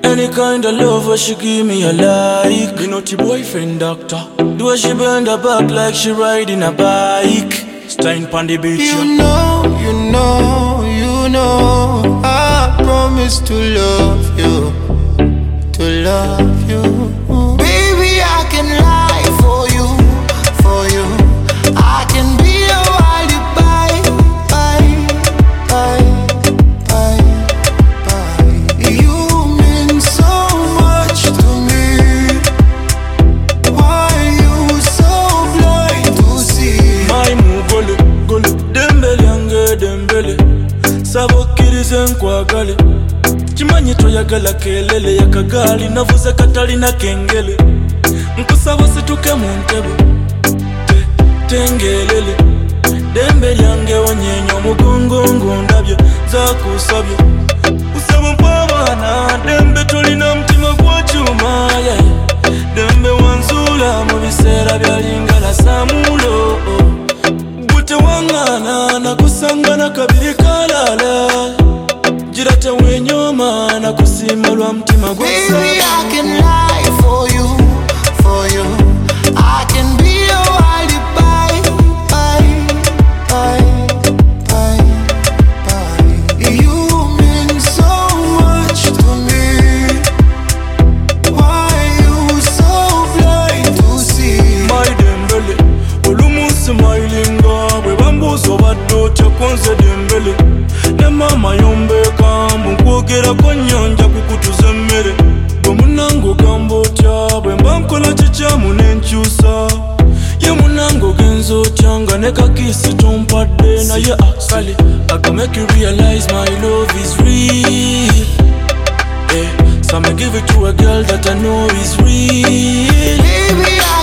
Any kind of love where she give me a like. Me not your boyfriend doctor. The way she bend her back like she riding a bike. Stein pon the beach. You know I promise to love you. To love you. Baby, I can lie for you. For you I can be a alibi. You mean so much to me. Why you so blind to see? My mugole, gole, dembele yange dembele. Sabokirize nkwagale. Chimanyi toyagala kelele ya kagali. Navuze katali na kengele. Nkusaba situke mu ntebe tengelele. Dembe lyange onyenye omugongo ngundabye zakusabye. Usaba mpabana dembe tolina mutima gwa chuma. Dembe wanzula mu biseera byalingala samulo. Gute wangana nakusangana kabiri kalala. Jirate wenyoma nakusima lwa mutima gwa Baby, I can lie for you. For you I can be a alibi. You mean so much to me. Why you so blind to see? My dembele olumu smilinga bwe bambuuza obadde otya konze dembele. Ne mama yombeka mbu nkwogerako nnyanja kukutuza emmere. Bwe munange ogamba otya bwe mba nkola kikyamu n'enkyusa. Ye munange ogenza otya nga ne kakiisi tompadde naye akale. I can make you realize my love is real. So me give it to a girl that I know is real. Baby,